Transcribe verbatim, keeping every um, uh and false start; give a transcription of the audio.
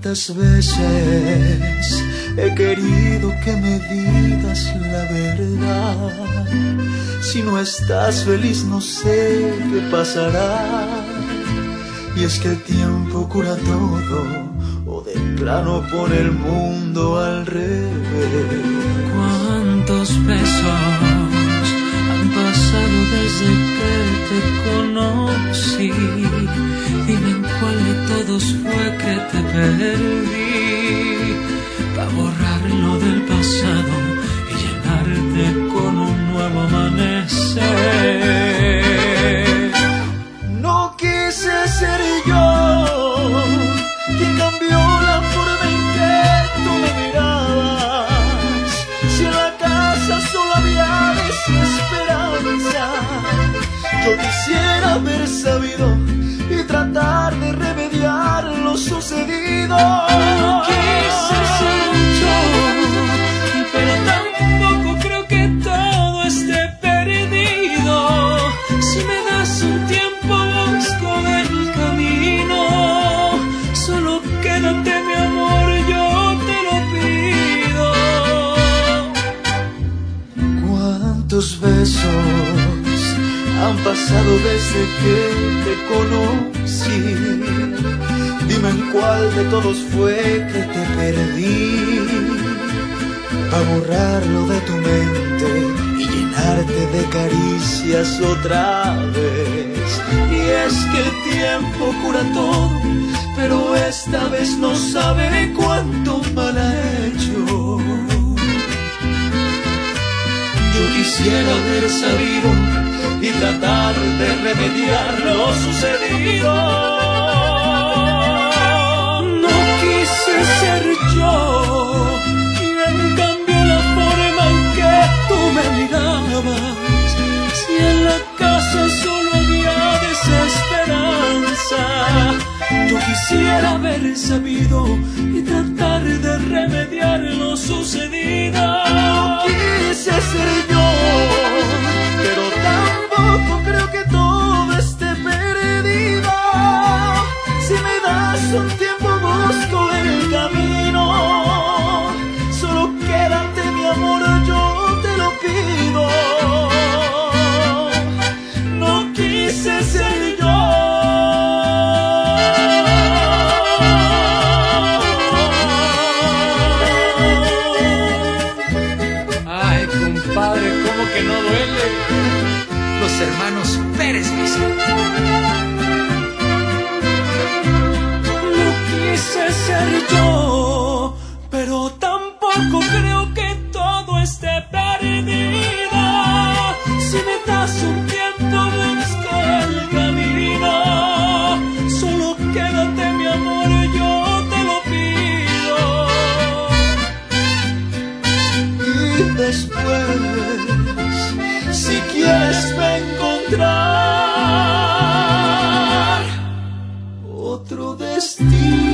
Cuántas veces he querido que me digas la verdad. Si no estás feliz no sé qué pasará. Y es que el tiempo cura todo, o de plano pone el mundo al revés. ¿Cuántos besos han pasado desde que te conocí? Dime en cuál de todos fue que te perdí, para borrarlo del pasado y llenarte con un nuevo amanecer. No quise ser yo quien cambió la forma en que tú me mirabas. Si en la casa solo había desesperanza, yo quisiera haber sabido y tratar de remediar lo sucedido. No quise ser yo, pero tampoco creo que todo esté perdido. Si me das un tiempo busco el camino. Solo quédate mi amor, yo te lo pido. ¿Cuántos besos han pasado desde que te conocí? Dime en cuál de todos fue que te perdí, para borrarlo de tu mente y llenarte de caricias otra vez. Y es que el tiempo cura todo, pero esta vez no sabe cuánto mal ha hecho. Yo quisiera haber sabido y tratar de remediar lo sucedido. No quise ser yo quien cambió la forma en que tú me mirabas. Si en la casa solo había desesperanza, yo quisiera haber sabido y tratar de remediar lo sucedido. No quise ser yo, pero tampoco creo que todo esté perdido. Si me das un tiempo busco el camino. Solo quédate mi amor, yo te lo pido. No quise ser yo. Ay, compadre, ¿cómo que no duele? Los hermanos Pérez Mesa. No quise ser yo, pero tampoco creo que todo esté perdido. Si me das un tiempo busco el camino. Solo quédate mi amor, yo te lo pido. Y después, si quieres me encontrar otro destino.